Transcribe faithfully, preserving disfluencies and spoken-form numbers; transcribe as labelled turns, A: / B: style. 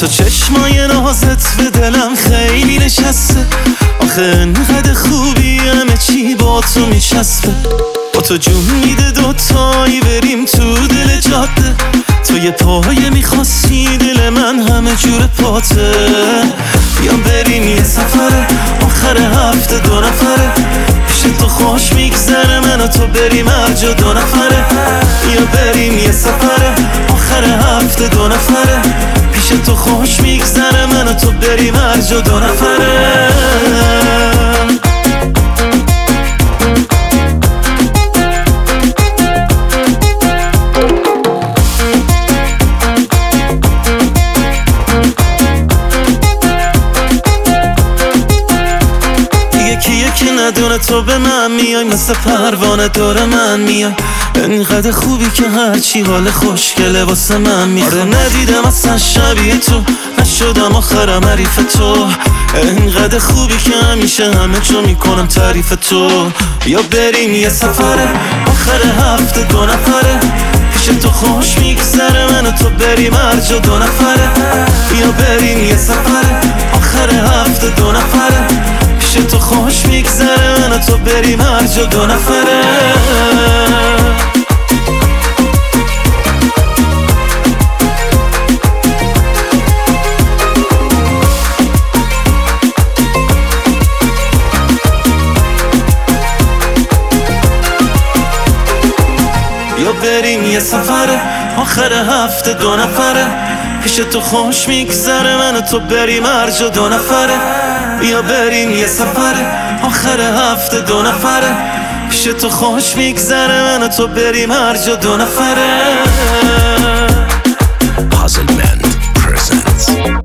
A: تو چشمای نازت به دلم خیلی نشسته، آخه انقدر خوبی همه چی با تو میچسبه. با تو جون میده دوتایی بریم تو دل جاده، تو یه پایه میخواستی دل من همه جور پاته. بیام بریم یه سفره آخر هفته دو نفره، پیش تو خوش میگذره من و تو بریم هر جا دو نفره. بیا بریم یه سفره آخر هفته دو نفره، پیش تو خوش میگذره من و تو بریم هر جا دو نفره. یکی یکی ندونه تو به من میای، مثل پروانه دور من میای. انقدر خوبی که هرچی حال خوشگله واسه من میخواد. آره ندیدم اصلا شبیه تو، نشدم آخرم حریف تو. انقدر خوبی که همیشه همه جا میکنم تعریف تو. یا بریم یه سفره آخر هفته دو نفره، پیش تو خوش میگذره من و تو بریم هر جا دو نفره. یا بریم یه سفره آخر هفته دو نفره، پیش تو خوش میگذره من و تو بریم هر جا دو نفره. یا بریم یه سفره آخر هفته دو نفره، پیش تو خوش میگذره من و تو بریم هر جا دو نفره. یا بریم یه سفره آخر هفته دو نفره، پیش تو خوش میگذره من و تو بریم هر جا دو نفره.
B: Puzzle Band presents